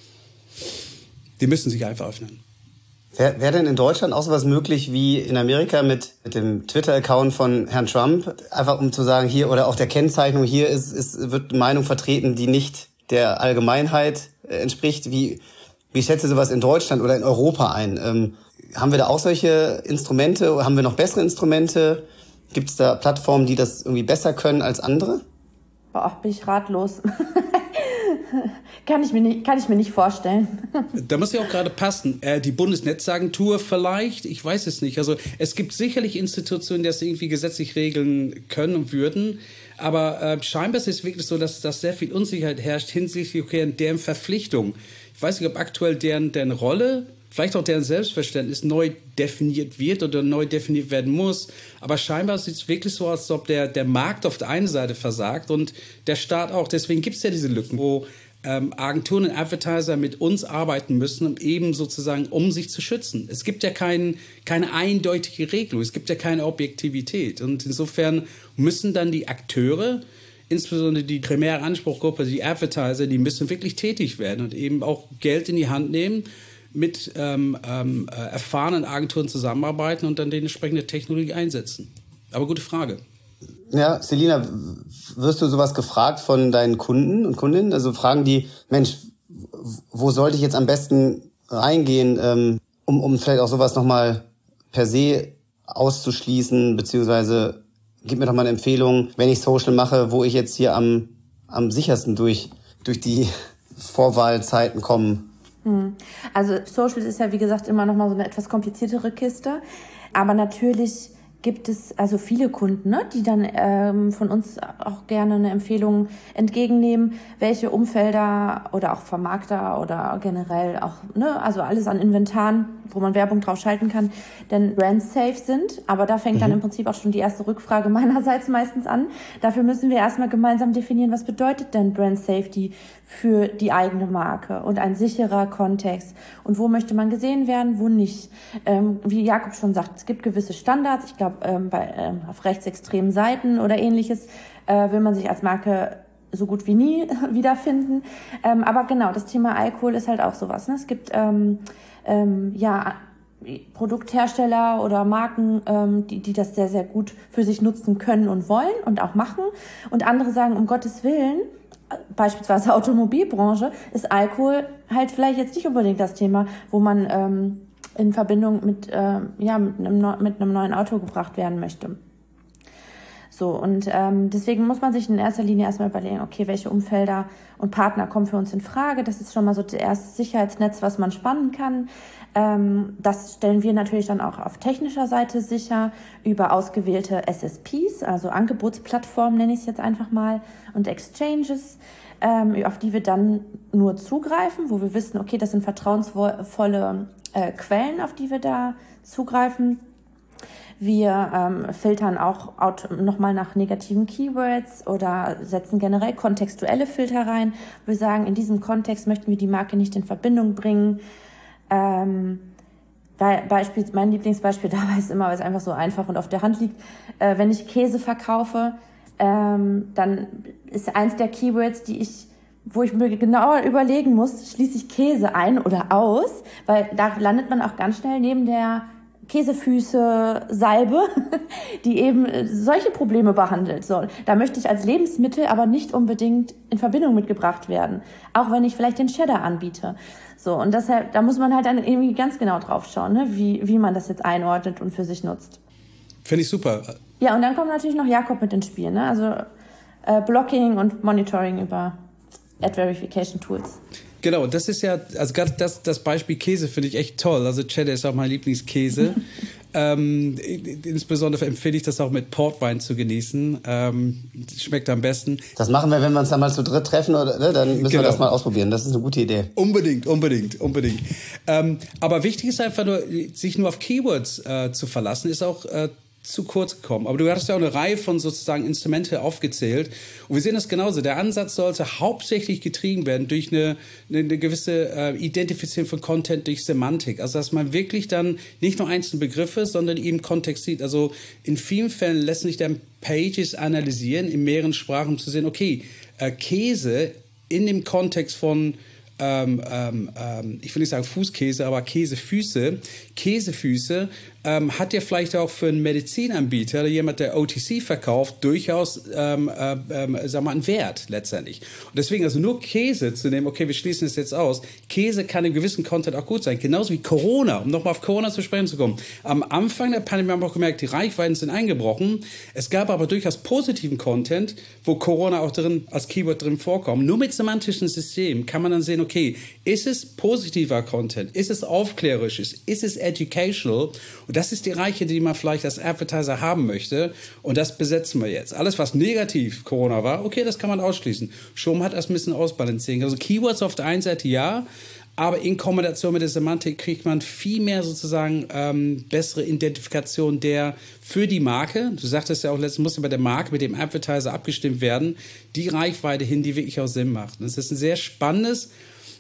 Die müssen sich einfach öffnen. Wäre wär denn in Deutschland auch sowas möglich wie in Amerika mit, mit dem Twitter-Account von Herrn Trump? Einfach um zu sagen, hier oder auch der Kennzeichnung, hier ist, ist, wird eine Meinung vertreten, die nicht der Allgemeinheit äh, entspricht. Wie, wie schätzt ihr sowas in Deutschland oder in Europa ein? Ähm, haben wir da auch solche Instrumente? Oder haben wir noch bessere Instrumente? Gibt es da Plattformen, die das irgendwie besser können als andere? Boah, bin ich ratlos. Kann ich mir nicht, kann ich mir nicht vorstellen. Da muss ja auch gerade passen. Äh, die Bundesnetzagentur vielleicht, ich weiß es nicht. Also es gibt sicherlich Institutionen, die das irgendwie gesetzlich regeln können und würden. Aber äh, scheinbar ist es wirklich so, dass, dass sehr viel Unsicherheit herrscht hinsichtlich okay, deren Verpflichtung. Ich weiß nicht, ob aktuell deren, deren Rolle, vielleicht auch deren Selbstverständnis neu definiert wird oder neu definiert werden muss. Aber scheinbar sieht es wirklich so aus, als ob der, der Markt auf der einen Seite versagt und der Staat auch. Deswegen gibt es ja diese Lücken, wo ähm, Agenturen und Advertiser mit uns arbeiten müssen, um eben sozusagen, um sich zu schützen. Es gibt ja kein, keine eindeutige Regelung, es gibt ja keine Objektivität. Und insofern müssen dann die Akteure insbesondere die primäre Anspruchgruppe, die Advertiser, die müssen wirklich tätig werden und eben auch Geld in die Hand nehmen, mit ähm, ähm, erfahrenen Agenturen zusammenarbeiten und dann die entsprechende Technologie einsetzen. Aber gute Frage. Ja, Selina, wirst du sowas gefragt von deinen Kunden und Kundinnen? Also fragen die, Mensch, wo sollte ich jetzt am besten reingehen, ähm, um, um vielleicht auch sowas nochmal per se auszuschließen, beziehungsweise gib mir doch mal eine Empfehlung, wenn ich Social mache, wo ich jetzt hier am, am sichersten durch, durch die Vorwahlzeiten komme. Also Social ist ja, wie gesagt, immer noch mal so eine etwas kompliziertere Kiste. Aber natürlich gibt es also viele Kunden, ne, die dann ähm, von uns auch gerne eine Empfehlung entgegennehmen, welche Umfelder oder auch Vermarkter oder generell auch, ne, also alles an Inventaren, wo man Werbung drauf schalten kann, denn brand-safe sind. Aber da fängt mhm. dann im Prinzip auch schon die erste Rückfrage meinerseits meistens an. Dafür müssen wir erstmal gemeinsam definieren, was bedeutet denn Brand-Safety für die eigene Marke und ein sicherer Kontext. Und wo möchte man gesehen werden, wo nicht. Ähm, wie Jakob schon sagt, es gibt gewisse Standards. Ich glaube, ähm, bei ähm, auf rechtsextremen Seiten oder ähnliches äh, will man sich als Marke so gut wie nie wiederfinden. Ähm, aber genau, das Thema Alkohol ist halt auch sowas. Ne? Es gibt ähm, ähm, ja Produkthersteller oder Marken, ähm, die, die das sehr, sehr gut für sich nutzen können und wollen und auch machen. Und andere sagen, um Gottes Willen, beispielsweise Automobilbranche, ist Alkohol halt vielleicht jetzt nicht unbedingt das Thema, wo man ähm, in Verbindung mit, äh, ja, mit einem, mit einem neuen Auto gebracht werden möchte. So, und ähm, deswegen muss man sich in erster Linie erstmal überlegen, okay, welche Umfelder und Partner kommen für uns in Frage. Das ist schon mal so das erste Sicherheitsnetz, was man spannen kann. Ähm, das stellen wir natürlich dann auch auf technischer Seite sicher über ausgewählte S S Ps, also Angebotsplattformen nenne ich es jetzt einfach mal, und Exchanges, ähm, auf die wir dann nur zugreifen, wo wir wissen, okay, das sind vertrauensvolle äh, Quellen, auf die wir da zugreifen. Wir ähm, filtern auch nochmal nach negativen Keywords oder setzen generell kontextuelle Filter rein. Wir sagen, in diesem Kontext möchten wir die Marke nicht in Verbindung bringen. Ähm, Beispiel, mein Lieblingsbeispiel dabei ist immer, weil es einfach so einfach und auf der Hand liegt, äh, wenn ich Käse verkaufe, ähm, dann ist eins der Keywords, die ich, wo ich mir genauer überlegen muss, schließe ich Käse ein oder aus, weil da landet man auch ganz schnell neben der Käsefüße, Salbe, die eben solche Probleme behandelt. So, da möchte ich als Lebensmittel aber nicht unbedingt in Verbindung mitgebracht werden, auch wenn ich vielleicht den Cheddar anbiete. So, und deshalb, da muss man halt dann irgendwie ganz genau drauf schauen, ne, wie, wie man das jetzt einordnet und für sich nutzt. Finde ich super. Ja, und dann kommt natürlich noch Jakob mit ins Spiel, ne, also äh, Blocking und Monitoring über Ad Verification Tools. Genau, das ist ja, also gerade das, das Beispiel Käse finde ich echt toll. Also Cheddar ist auch mein Lieblingskäse. ähm, insbesondere empfehle ich das auch mit Portwein zu genießen. Ähm, schmeckt am besten. Das machen wir, wenn wir uns dann mal zu dritt treffen, oder, ne? Dann müssen genau. wir das mal ausprobieren. Das ist eine gute Idee. Unbedingt, unbedingt, unbedingt. Ähm, aber wichtig ist einfach nur, sich nur auf Keywords äh, zu verlassen, ist auch äh, zu kurz gekommen. Aber du hattest ja auch eine Reihe von sozusagen Instrumente aufgezählt. Und wir sehen das genauso. Der Ansatz sollte hauptsächlich getrieben werden durch eine, eine, eine gewisse äh, Identifizierung von Content durch Semantik. Also dass man wirklich dann nicht nur einzelne Begriffe, sondern eben Kontext sieht. Also in vielen Fällen lassen sich dann Pages analysieren in mehreren Sprachen, um zu sehen, okay, äh, Käse in dem Kontext von Ähm, ähm, ich will nicht sagen Fußkäse, aber Käsefüße. Käsefüße ähm, hat ja vielleicht auch für einen Medizinanbieter oder jemand, der O T C verkauft, durchaus ähm, äh, äh, sag mal, einen Wert letztendlich. Und deswegen also nur Käse zu nehmen, okay, wir schließen es jetzt aus. Käse kann im gewissen Content auch gut sein. Genauso wie Corona, um nochmal auf Corona zu sprechen zu kommen. Am Anfang der Pandemie haben wir auch gemerkt, die Reichweiten sind eingebrochen. Es gab aber durchaus positiven Content, wo Corona auch drin als Keyword drin vorkommt. Nur mit semantischen Systemen kann man dann sehen, okay, ist es positiver Content? Ist es aufklärerisch? Ist es educational? Und das ist die Reichweite, die man vielleicht als Advertiser haben möchte. Und das besetzen wir jetzt. Alles, was negativ Corona war, okay, das kann man ausschließen. Schon hat das ein bisschen ausbalancieren. Also Keywords auf der einen Seite ja, aber in Kombination mit der Semantik kriegt man viel mehr sozusagen ähm, bessere Identifikation der für die Marke. Du sagtest ja auch, letztens muss ja bei der Marke mit dem Advertiser abgestimmt werden. Die Reichweite hin, die wirklich auch Sinn macht. Und das ist ein sehr spannendes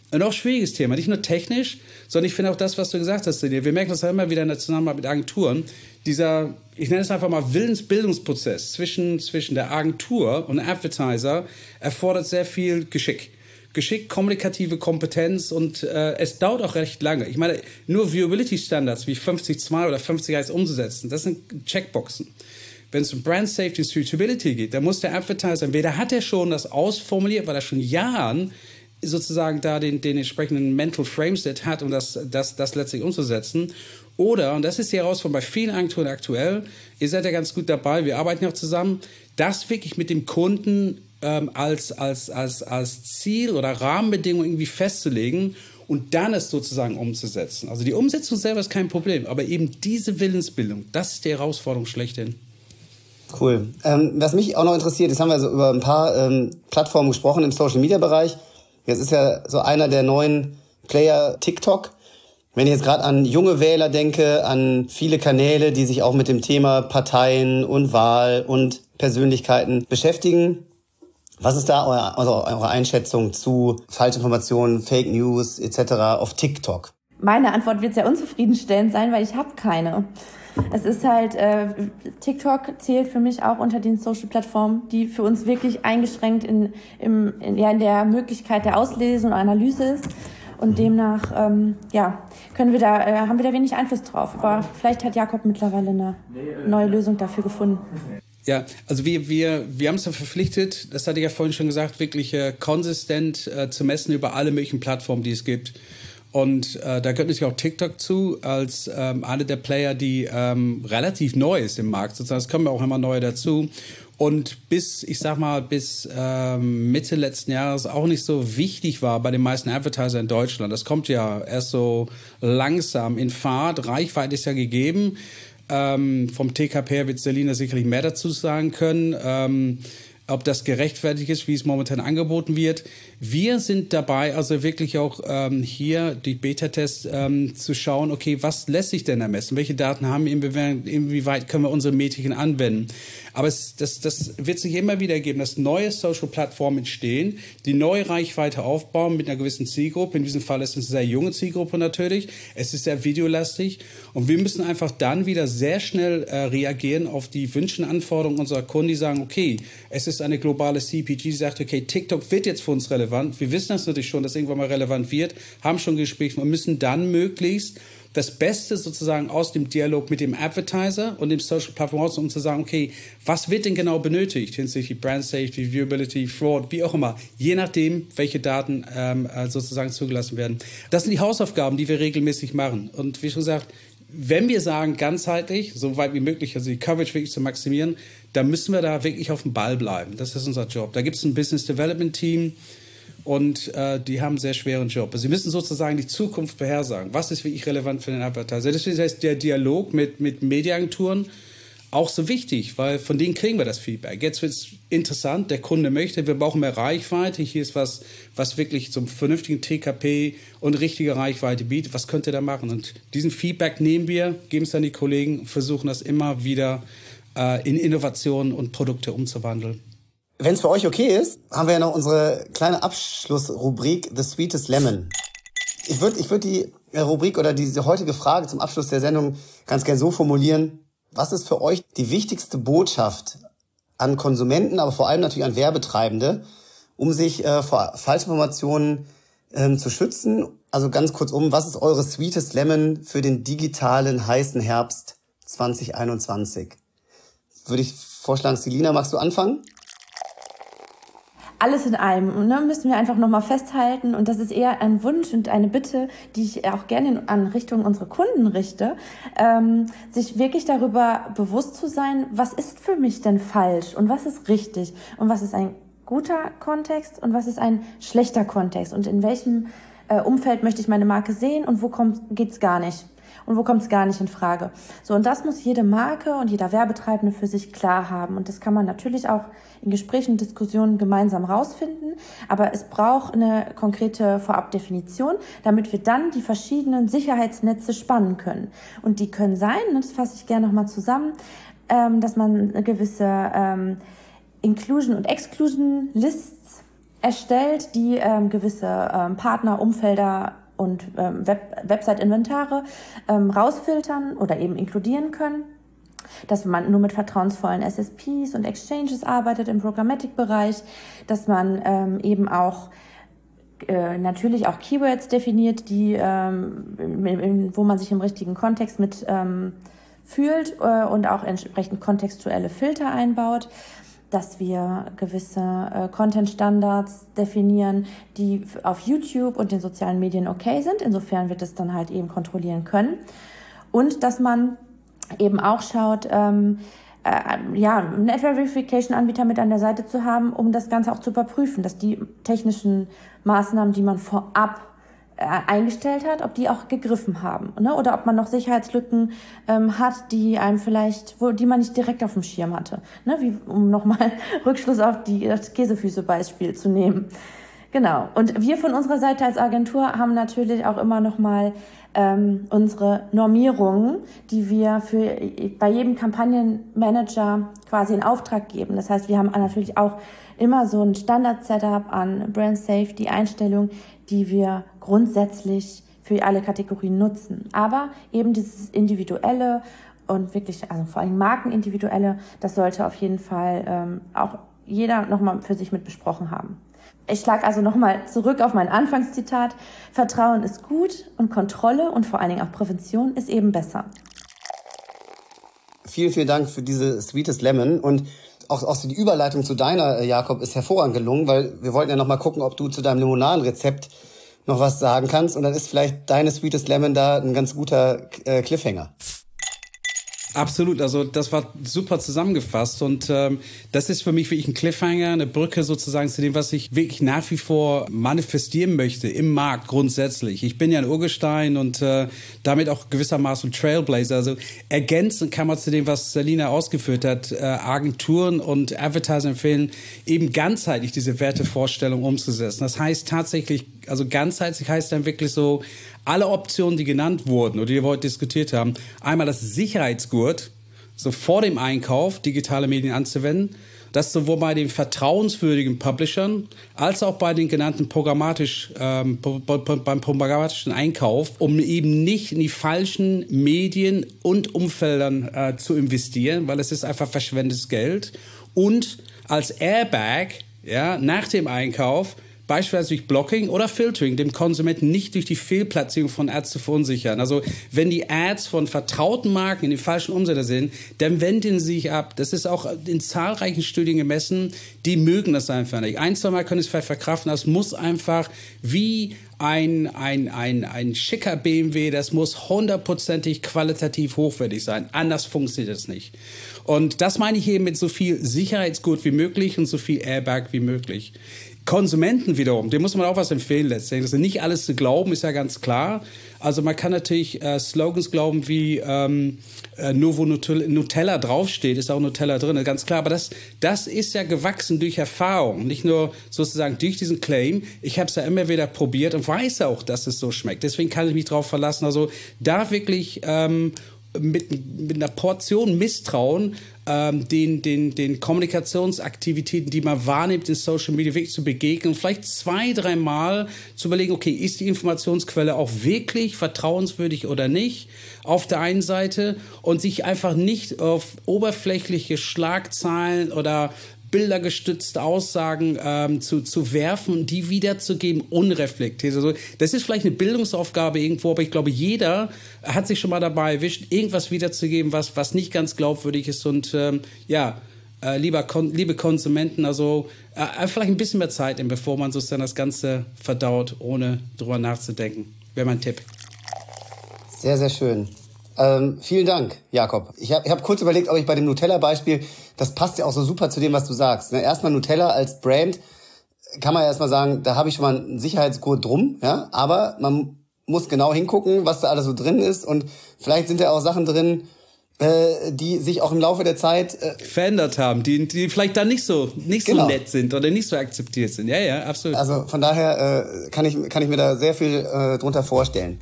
ein auch schwieriges Thema, nicht nur technisch, sondern ich finde auch das, was du gesagt hast, wir merken das ja immer wieder in der Zusammenarbeit mit Agenturen, dieser, ich nenne es einfach mal Willensbildungsprozess zwischen, zwischen der Agentur und Advertiser erfordert sehr viel Geschick. Geschick, kommunikative Kompetenz und äh, es dauert auch recht lange. Ich meine, nur Viewability-Standards wie fünfzig Komma zwei oder fünfzig eins umzusetzen, das sind Checkboxen. Wenn es um Brand Safety und Suitability geht, dann muss der Advertiser, entweder hat er schon das ausformuliert, weil er schon Jahren sozusagen da den, den entsprechenden Mental Frameset hat, um das, das, das letztlich umzusetzen. Oder, und das ist die Herausforderung bei vielen Agenturen aktuell, ihr seid ja ganz gut dabei, wir arbeiten ja auch zusammen, das wirklich mit dem Kunden ähm, als, als, als, als Ziel oder Rahmenbedingung irgendwie festzulegen und dann es sozusagen umzusetzen. Also die Umsetzung selber ist kein Problem, aber eben diese Willensbildung, das ist die Herausforderung schlechthin. Cool. Ähm, was mich auch noch interessiert, jetzt haben wir also über ein paar ähm, Plattformen gesprochen im Social-Media-Bereich. Jetzt ist ja so einer der neuen Player TikTok. Wenn ich jetzt gerade an junge Wähler denke, an viele Kanäle, die sich auch mit dem Thema Parteien und Wahl und Persönlichkeiten beschäftigen, was ist da euer, also eure Einschätzung zu Falschinformationen, Fake News et cetera auf TikTok? Meine Antwort wird sehr unzufriedenstellend sein, weil ich habe keine. Es ist halt, äh, TikTok zählt für mich auch unter den Social-Plattformen, die für uns wirklich eingeschränkt in, im, in, ja, in der Möglichkeit der Auslese und Analyse ist. Und demnach, ähm, ja, können wir da, äh, haben wir da wenig Einfluss drauf. Aber vielleicht hat Jakob mittlerweile eine neue Lösung dafür gefunden. Ja, also wir, wir, wir haben uns ja verpflichtet, das hatte ich ja vorhin schon gesagt, wirklich äh, konsistent äh, zu messen über alle möglichen Plattformen, die es gibt. Und äh, da gehört natürlich auch TikTok zu, als ähm, eine der Player, die ähm, relativ neu ist im Markt. Sozusagen, es kommen ja auch immer neue dazu. Und bis, ich sag mal, bis ähm, Mitte letzten Jahres auch nicht so wichtig war bei den meisten Advertiser in Deutschland. Das kommt ja erst so langsam in Fahrt. Reichweite ist ja gegeben. Ähm, vom T K P her wird Selina sicherlich mehr dazu sagen können. Ähm, ob das gerechtfertigt ist, wie es momentan angeboten wird. Wir sind dabei, also wirklich auch ähm, hier die Beta-Tests ähm, zu schauen, okay, was lässt sich denn ermessen? Welche Daten haben wir, inwieweit können wir unsere Metriken anwenden? Aber es, das, das wird sich immer wieder geben, dass neue Social-Plattformen entstehen, die neue Reichweite aufbauen mit einer gewissen Zielgruppe. In diesem Fall ist es eine sehr junge Zielgruppe natürlich. Es ist sehr videolastig. Und wir müssen einfach dann wieder sehr schnell äh, reagieren auf die Wünsche und Anforderungen unserer Kunden, die sagen, okay, es ist eine globale C P G, die sagt, okay, TikTok wird jetzt für uns relevant. Wir wissen das natürlich schon, dass irgendwann mal relevant wird, haben schon Gespräche und müssen dann möglichst das Beste sozusagen aus dem Dialog mit dem Advertiser und dem Social Platform raus, um zu sagen, okay, was wird denn genau benötigt hinsichtlich Brand Safety, Viewability, Fraud, wie auch immer, je nachdem, welche Daten ähm, sozusagen zugelassen werden. Das sind die Hausaufgaben, die wir regelmäßig machen. Und wie schon gesagt, wenn wir sagen, ganzheitlich, so weit wie möglich, also die Coverage wirklich zu maximieren, dann müssen wir da wirklich auf dem Ball bleiben. Das ist unser Job. Da gibt es ein Business Development Team und äh, die haben einen sehr schweren Job. Also sie müssen sozusagen die Zukunft vorhersagen. Was ist wirklich relevant für den Advertiser? Deswegen ist der Dialog mit, mit Mediaagenturen auch so wichtig, weil von denen kriegen wir das Feedback. Jetzt wird es interessant, der Kunde möchte, wir brauchen mehr Reichweite. Hier ist was, was wirklich zum vernünftigen T K P und richtige Reichweite bietet. Was könnt ihr da machen? Und diesen Feedback nehmen wir, geben es an die Kollegen und versuchen das immer wieder äh, in Innovationen und Produkte umzuwandeln. Wenn es für euch okay ist, haben wir ja noch unsere kleine Abschlussrubrik The Sweetest Lemon. Ich würde ich würd die Rubrik oder diese heutige Frage zum Abschluss der Sendung ganz gern so formulieren: Was ist für euch die wichtigste Botschaft an Konsumenten, aber vor allem natürlich an Werbetreibende, um sich äh, vor Falschinformationen ähm, zu schützen? Also ganz kurzum, was ist eure Sweetest Lemon für den digitalen heißen Herbst zwanzig einundzwanzig? Würde ich vorschlagen, Selina, magst du anfangen? Alles in allem, ne, müssen wir einfach nochmal festhalten, und das ist eher ein Wunsch und eine Bitte, die ich auch gerne in, an Richtung unserer Kunden richte, ähm, sich wirklich darüber bewusst zu sein, was ist für mich denn falsch und was ist richtig und was ist ein guter Kontext und was ist ein schlechter Kontext und in welchem äh, Umfeld möchte ich meine Marke sehen und wo kommt, geht's gar nicht. Und wo kommt es gar nicht in Frage? So, und das muss jede Marke und jeder Werbetreibende für sich klar haben. Und das kann man natürlich auch in Gesprächen und Diskussionen gemeinsam rausfinden. Aber es braucht eine konkrete Vorabdefinition, damit wir dann die verschiedenen Sicherheitsnetze spannen können. Und die können sein, und das fasse ich gerne nochmal zusammen, ähm, dass man eine gewisse ähm, Inclusion und Exclusion Lists erstellt, die ähm, gewisse ähm, Partner, Umfelder und ähm, Web- Website-Inventare ähm, rausfiltern oder eben inkludieren können. Dass man nur mit vertrauensvollen S S Ps und Exchanges arbeitet im Programmatic-Bereich, dass man ähm, eben auch äh, natürlich auch Keywords definiert, die ähm, in, in, wo man sich im richtigen Kontext mit ähm, fühlt äh, und auch entsprechend kontextuelle Filter einbaut, dass wir gewisse äh, Content-Standards definieren, die auf YouTube und den sozialen Medien okay sind. Insofern wird es dann halt eben kontrollieren können. Und dass man eben auch schaut, ähm, äh, ja, einen Network-Verification-Anbieter mit an der Seite zu haben, um das Ganze auch zu überprüfen, dass die technischen Maßnahmen, die man vorab äh, eingestellt hat, ob die auch gegriffen haben, ne? Oder ob man noch Sicherheitslücken ähm, hat, die einem vielleicht, wo, die man nicht direkt auf dem Schirm hatte, ne? Wie, um nochmal Rückschluss auf die, das Käsefüße-Beispiel zu nehmen. Genau. Und wir von unserer Seite als Agentur haben natürlich auch immer noch mal ähm, unsere Normierungen, die wir für bei jedem Kampagnenmanager quasi in Auftrag geben. Das heißt, wir haben natürlich auch immer so ein Standard-Setup an Brand Safety-Einstellungen, die wir grundsätzlich für alle Kategorien nutzen. Aber eben dieses Individuelle und wirklich, also vor allem Markenindividuelle, das sollte auf jeden Fall ähm, auch jeder nochmal für sich mit besprochen haben. Ich schlage also nochmal zurück auf mein Anfangszitat. Vertrauen ist gut und Kontrolle und vor allen Dingen auch Prävention ist eben besser. Vielen, vielen Dank für diese Sweetest Lemon. Und auch, auch die Überleitung zu deiner, Jakob, ist hervorragend gelungen, weil wir wollten ja nochmal gucken, ob du zu deinem Limonadenrezept noch was sagen kannst. Und dann ist vielleicht deine Sweetest Lemon da ein ganz guter äh, Cliffhanger. Absolut, also das war super zusammengefasst und ähm, das ist für mich wirklich ein Cliffhanger, eine Brücke sozusagen zu dem, was ich wirklich nach wie vor manifestieren möchte im Markt grundsätzlich. Ich bin ja ein Urgestein und äh, damit auch gewissermaßen Trailblazer, also ergänzend kann man zu dem, was Selina ausgeführt hat, äh, Agenturen und Advertiser empfehlen, eben ganzheitlich diese Wertevorstellung umzusetzen. Das heißt tatsächlich, also ganzheitlich heißt dann wirklich so, alle Optionen, die genannt wurden oder die wir heute diskutiert haben, einmal das Sicherheitsgurt, so vor dem Einkauf digitale Medien anzuwenden, das sowohl bei den vertrauenswürdigen Publishern als auch bei den genannten programmatisch, ähm, beim programmatischen Einkauf, um eben nicht in die falschen Medien und Umfeldern äh, zu investieren, weil es ist einfach verschwendetes Geld. Und als Airbag, ja, nach dem Einkauf, beispielsweise durch Blocking oder Filtering, dem Konsumenten nicht durch die Fehlplatzierung von Ads zu verunsichern. Also wenn die Ads von vertrauten Marken in den falschen Umsender sind, dann wenden sie sich ab. Das ist auch in zahlreichen Studien gemessen, die mögen das einfach nicht. Ein, zwei Mal können es vielleicht verkraften, das muss einfach wie ein, ein, ein, ein schicker B M W, das muss hundertprozentig qualitativ hochwertig sein. Anders funktioniert es nicht. Und das meine ich eben mit so viel Sicherheitsgurt wie möglich und so viel Airbag wie möglich. Konsumenten wiederum, dem muss man auch was empfehlen letztendlich. Also nicht alles zu glauben, ist ja ganz klar. Also man kann natürlich äh, Slogans glauben wie ähm, äh, nur wo Nutella draufsteht, ist auch Nutella drin, ganz klar. Aber das, das ist ja gewachsen durch Erfahrung, nicht nur sozusagen durch diesen Claim. Ich habe es ja immer wieder probiert und weiß auch, dass es so schmeckt. Deswegen kann ich mich drauf verlassen. Also da wirklich ähm, mit, mit einer Portion Misstrauen ähm, den, den, den Kommunikationsaktivitäten, die man wahrnimmt in Social Media, wirklich zu begegnen und vielleicht zwei, dreimal zu überlegen, okay, ist die Informationsquelle auch wirklich vertrauenswürdig oder nicht auf der einen Seite und sich einfach nicht auf oberflächliche Schlagzeilen oder bildergestützte Aussagen ähm, zu, zu werfen, die wiederzugeben, unreflektiert. Also das ist vielleicht eine Bildungsaufgabe irgendwo, aber ich glaube, jeder hat sich schon mal dabei erwischt, irgendwas wiederzugeben, was, was nicht ganz glaubwürdig ist. Und ähm, ja, äh, lieber Kon- liebe Konsumenten, also äh, vielleicht ein bisschen mehr Zeit nehmen, bevor man sozusagen das Ganze verdaut, ohne drüber nachzudenken. Wäre mein Tipp. Sehr, sehr schön. Ähm, vielen Dank, Jakob. Ich habe ich hab kurz überlegt, ob ich bei dem Nutella-Beispiel, das passt ja auch so super zu dem, was du sagst. Ne? Erstmal Nutella als Brand, kann man ja erstmal sagen, da habe ich schon mal einen Sicherheitsgurt drum, ja, aber man muss genau hingucken, was da alles so drin ist und vielleicht sind da auch Sachen drin, äh, die sich auch im Laufe der Zeit äh, verändert haben, die, die vielleicht dann nicht so nicht genau. so nett sind oder nicht so akzeptiert sind. Ja, ja, absolut. Also von daher äh, kann ich kann ich mir da sehr viel äh, drunter vorstellen.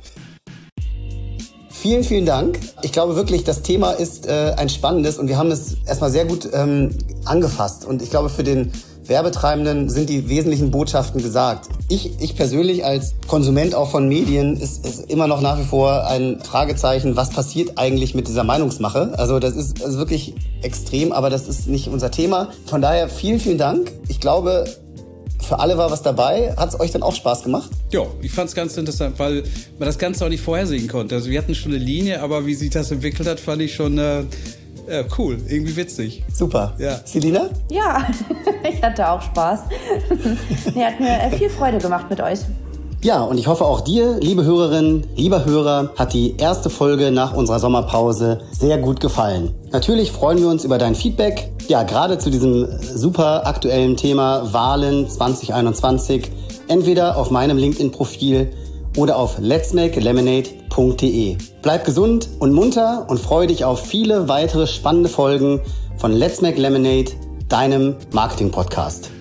Vielen, vielen Dank. Ich glaube wirklich, das Thema ist äh, ein spannendes und wir haben es erstmal sehr gut ähm, angefasst. Und ich glaube, für den Werbetreibenden sind die wesentlichen Botschaften gesagt. Ich, ich persönlich als Konsument auch von Medien ist, ist immer noch nach wie vor ein Fragezeichen, was passiert eigentlich mit dieser Meinungsmache. Also das ist, das ist wirklich extrem, aber das ist nicht unser Thema. Von daher vielen, vielen Dank. Ich glaube, für alle war was dabei. Hat es euch dann auch Spaß gemacht? Ja, ich fand es ganz interessant, weil man das Ganze auch nicht vorhersehen konnte. Also wir hatten schon eine Linie, aber wie sich das entwickelt hat, fand ich schon... Äh Ja, cool. Irgendwie witzig. Super. Ja. Selina? Ja, ich hatte auch Spaß. Nee, hat mir viel Freude gemacht mit euch. Ja, und ich hoffe auch dir, liebe Hörerinnen, lieber Hörer, hat die erste Folge nach unserer Sommerpause sehr gut gefallen. Natürlich freuen wir uns über dein Feedback. Ja, gerade zu diesem super aktuellen Thema Wahlen zwanzig einundzwanzig. Entweder auf meinem LinkedIn-Profil oder auf lets make lemonade punkt de. Bleib gesund und munter und freu dich auf viele weitere spannende Folgen von Let's Make Lemonade, deinem Marketing-Podcast.